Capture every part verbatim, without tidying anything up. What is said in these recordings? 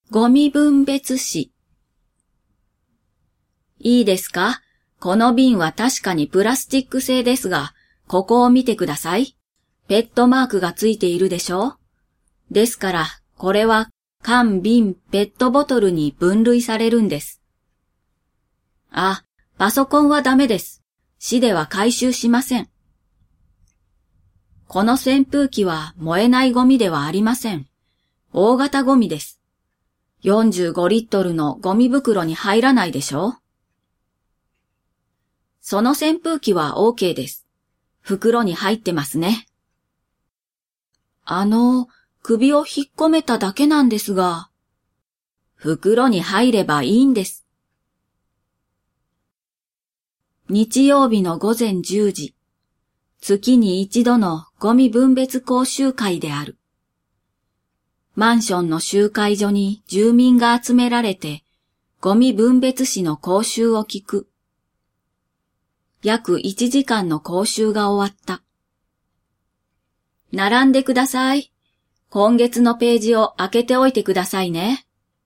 ゴミ分別紙。いいですか？この瓶は確かにプラスチック製ですが、ここを見てください。ペットマークがついているでしょ？ですから、これは缶、瓶、ペットボトルに分類されるんです。あ、パソコンはダメです。市では回収しません。この扇風機は燃えないゴミではありません。大型ゴミです。よんじゅうごリットルのゴミ袋に入らないでしょ？その扇風機は OK です。袋に入ってますね。あの、首を引っ込めただけなんですが。袋に入ればいいんです。日曜日の午前じゅうじ、月に一度のゴミ分別講習会である。マンションの集会所に住民が集められて、ゴミ分別紙の講習を聞く。約いちじかんの講習が終わった。並んでください。今月のページを開けておいてくださいね。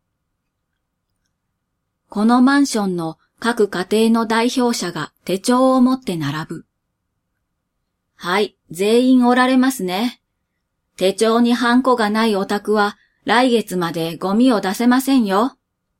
このマンションの各家庭の代表者が手帳を持って並ぶ。はい、全員おられますね。手帳にハンコがないお宅は来月までゴミを出せませんよ。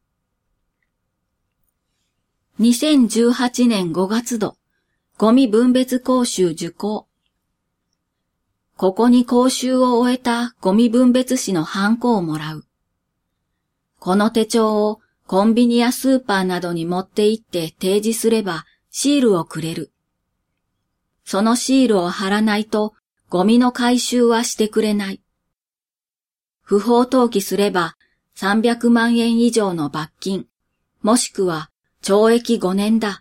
にせんじゅうはちねんごがつど、ゴミ分別講習受講。ここに講習を終えたゴミ分別士のハンコをもらう。この手帳をコンビニやスーパーなどに持って行って提示すればシールをくれる。そのシールを貼らないとゴミの回収はしてくれない。不法投棄すればさんびゃくまんえん以上の罰金、もしくは懲役ごねんだ。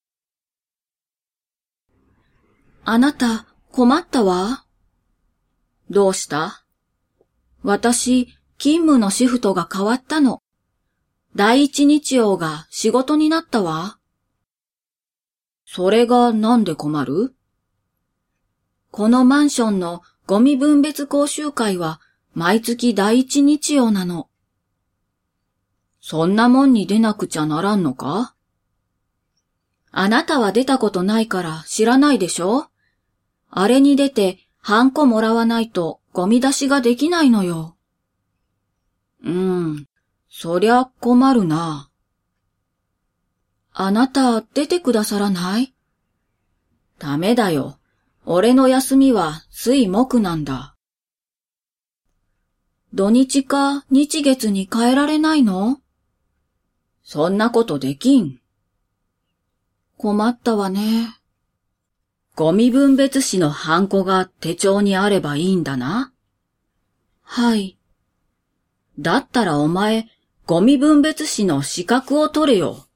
あなた困ったわ。どうした？私、勤務のシフトが変わったの。第一日曜が仕事になったわ。それがなんで困る？このマンションのゴミ分別講習会は毎月第一日曜なの。そんなもんに出なくちゃならんのか？あなたは出たことないから知らないでしょ？あれに出てハンコもらわないとゴミ出しができないのよ。うーん、そりゃ困るな。あなた出てくださらない？ダメだよ。俺の休みは水木なんだ。土日か日月に変えられないの？そんなことできん。困ったわね。ゴミ分別紙のハンコが手帳にあればいいんだな。はい。だったらお前、ゴミ分別紙の資格を取れよ。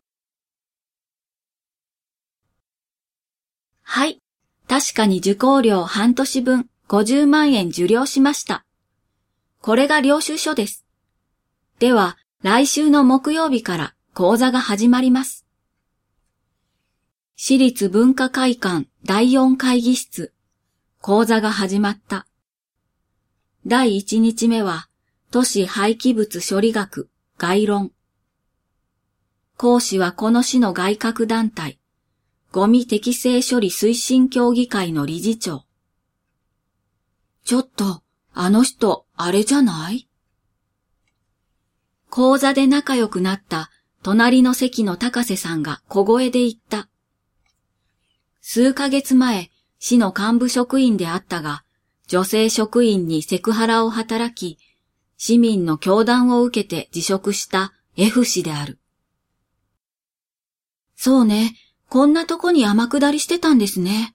はい。確かに受講料半年分ごじゅうまんえん受領しました。これが領収書です。では、来週の木曜日から講座が始まります。市立文化会館だいよん会議室。講座が始まった。だいいち日目は、都市廃棄物処理学概論。講師はこの市の外郭団体、ゴミ適正処理推進協議会の理事長。ちょっと、あの人、あれじゃない？講座で仲良くなった隣の席の高瀬さんが小声で言った。数ヶ月前、市の幹部職員であったが、女性職員にセクハラを働き、市民の教団を受けて辞職した F 氏である。そうね、こんなとこに天下りしてたんですね。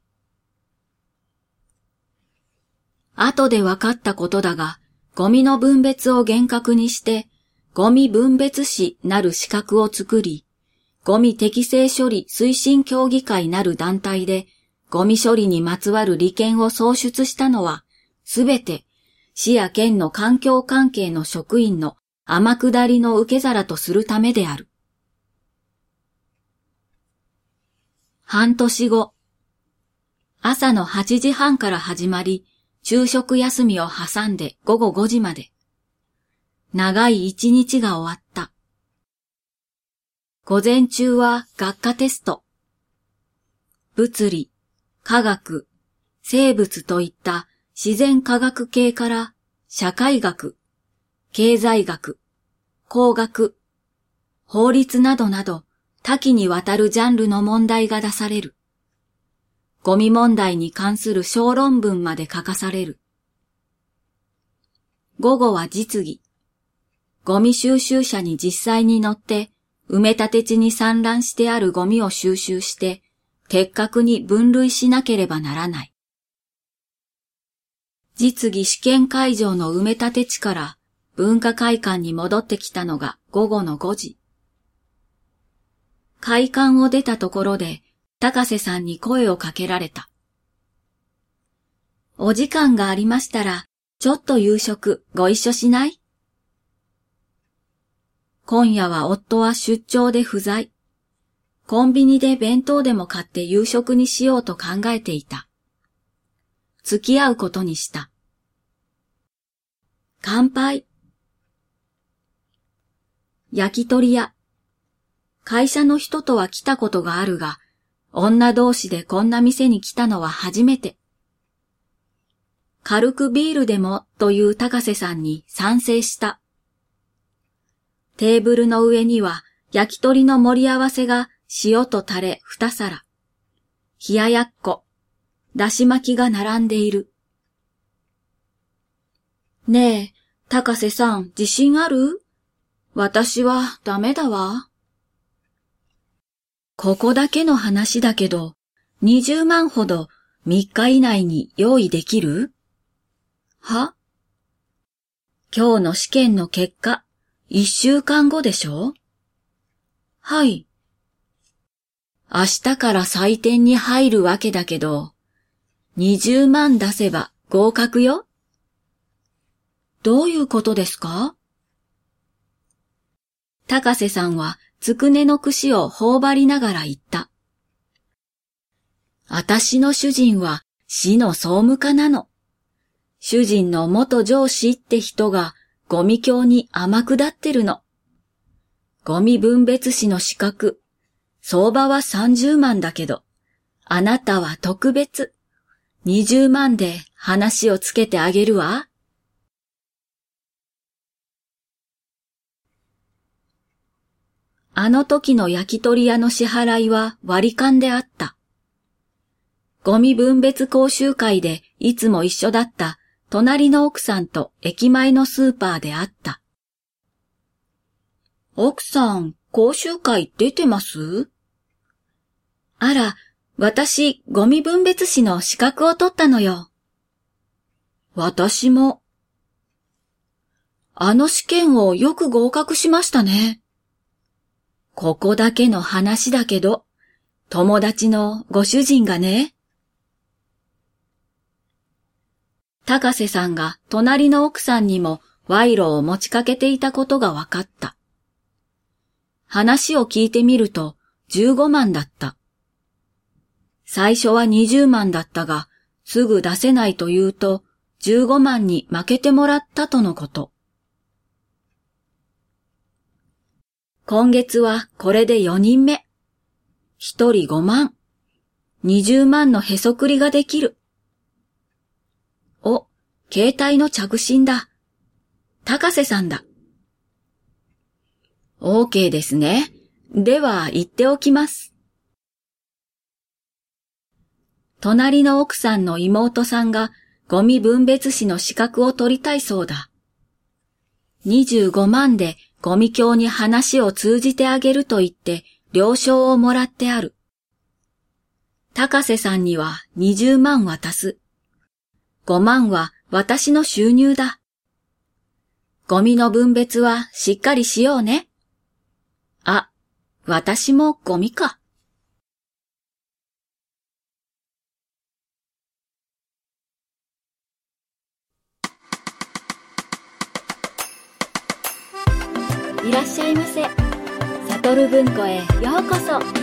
後で分かったことだが、ゴミの分別を厳格にして、ゴミ分別士なる資格を作り、ゴミ適正処理推進協議会なる団体で、ゴミ処理にまつわる利権を創出したのは、すべて、市や県の環境関係の職員の天下りの受け皿とするためである。半年後、朝のはちじはんから始まり、昼食休みを挟んで午後ごじまで。 長い一日が終わった。午前中は学科テスト。物理、科学、生物といった自然科学系から社会学、経済学、工学、法律などなど多岐にわたるジャンルの問題が出される。ゴミ問題に関する小論文まで書かされる。午後は実技。ゴミ収集車に実際に乗って埋め立て地に散乱してあるゴミを収集して的確に分類しなければならない。実技試験会場の埋め立て地から文化会館に戻ってきたのが午後のごじ。会館を出たところで高瀬さんに声をかけられた。お時間がありましたら、ちょっと夕食ご一緒しない？今夜は夫は出張で不在。コンビニで弁当でも買って夕食にしようと考えていた。付き合うことにした。乾杯。焼き鳥屋。会社の人とは来たことがあるが、女同士でこんな店に来たのは初めて。軽くビールでもという高瀬さんに賛成した。テーブルの上には焼き鳥の盛り合わせが塩とタレ二皿、冷ややっこ、だし巻きが並んでいる。ねえ、高瀬さん自信ある？私はダメだわ。ここだけの話だけど、にじゅうまんほどみっか以内に用意できる？は？今日の試験の結果、いっしゅうかんごでしょ？はい。明日から採点に入るわけだけど、にじゅうまん出せば合格よ。どういうことですか？高瀬さんはつくねの串を頬張りながら言った。あたしの主人は市の総務課なの。主人の元上司って人がゴミ教に天下ってるの。ゴミ分別士の資格、相場はさんじゅうまんだけど、あなたは特別、にじゅうまんで話をつけてあげるわ。あの時の焼き鳥屋の支払いは割り勘であった。ゴミ分別講習会でいつも一緒だった隣の奥さんと駅前のスーパーで会った。奥さん、講習会出てます？あら、私、ゴミ分別士の資格を取ったのよ。私も。あの試験をよく合格しましたね。ここだけの話だけど、友達のご主人がね。高瀬さんが隣の奥さんにも賄賂を持ちかけていたことが分かった。話を聞いてみるとじゅうごまんだった。最初はにじゅうまんだったが、すぐ出せないと言うとじゅうごまんに負けてもらったとのこと。今月はこれでよにんめ。ひとりごまん。にじゅうまんのへそくりができる。お、携帯の着信だ。高瀬さんだ。OK ですね。では言っておきます。隣の奥さんの妹さんがゴミ分別士の資格を取りたいそうだ。にじゅうごまんでゴミ教に話を通じてあげると言って了承をもらってある。高瀬さんにはにじゅうまん渡す。ごまんは私の収入だ。ゴミの分別はしっかりしようね。あ、私もゴミか。いらっしゃいませ。サトル文庫へようこそ。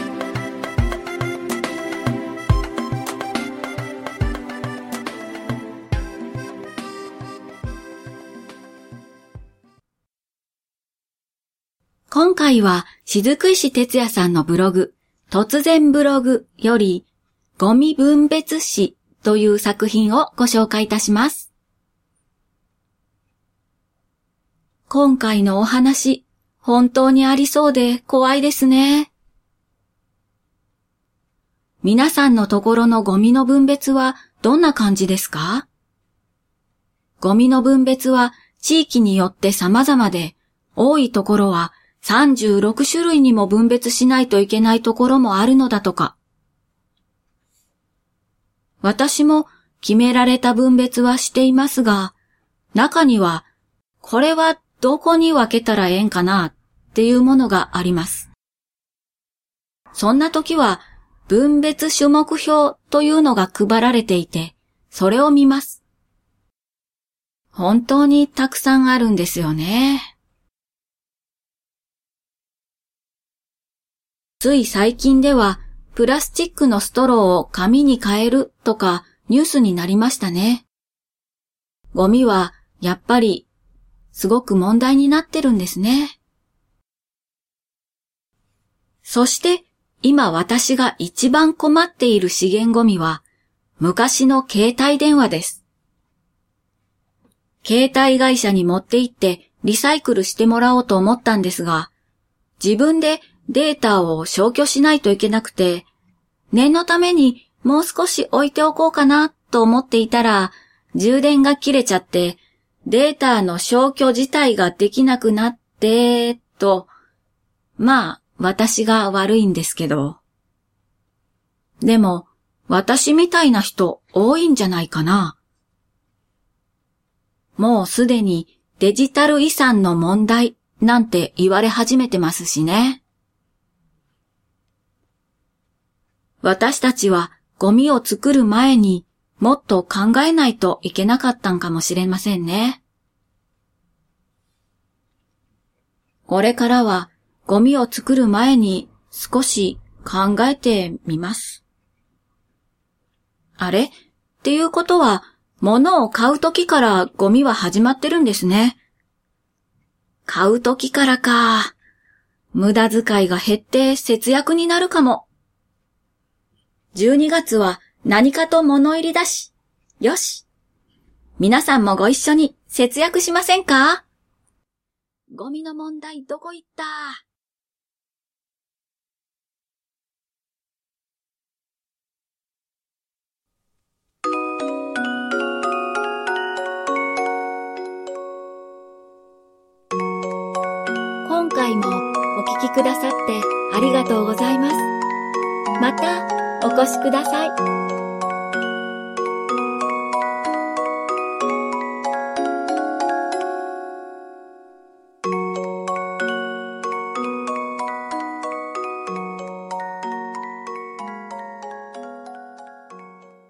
今回は雫石哲也さんのブログ、突然ブログより、ゴミ分別史という作品をご紹介いたします。今回のお話、本当にありそうで怖いですね。皆さんのところのゴミの分別はどんな感じですか？ゴミの分別は地域によって様々で、多いところはさんじゅうろくしゅるいにも分別しないといけないところもあるのだとか。私も決められた分別はしていますが、中には、これはどこに分けたらええんかなっていうものがあります。そんな時は、分別種目表というのが配られていて、それを見ます。本当にたくさんあるんですよね。つい最近では、プラスチックのストローを紙に変えるとかニュースになりましたね。ゴミはやっぱりすごく問題になってるんですね。そして今私が一番困っている資源ゴミは昔の携帯電話です。携帯会社に持って行ってリサイクルしてもらおうと思ったんですが、自分でデータを消去しないといけなくて、念のためにもう少し置いておこうかなと思っていたら、充電が切れちゃって、データの消去自体ができなくなって、と、まあ、私が悪いんですけど。でも、私みたいな人多いんじゃないかな。もうすでにデジタル遺産の問題なんて言われ始めてますしね。私たちはゴミを作る前にもっと考えないといけなかったんかもしれませんね。これからはゴミを作る前に少し考えてみます。あれ？っていうことは、物を買うときからゴミは始まってるんですね。買うときからか。無駄遣いが減って節約になるかも。じゅうにがつは何かと物入りだし。よし。皆さんもご一緒に節約しませんか？ゴミの問題どこ行った？今回もお聞きくださってありがとうございます。またお越しください。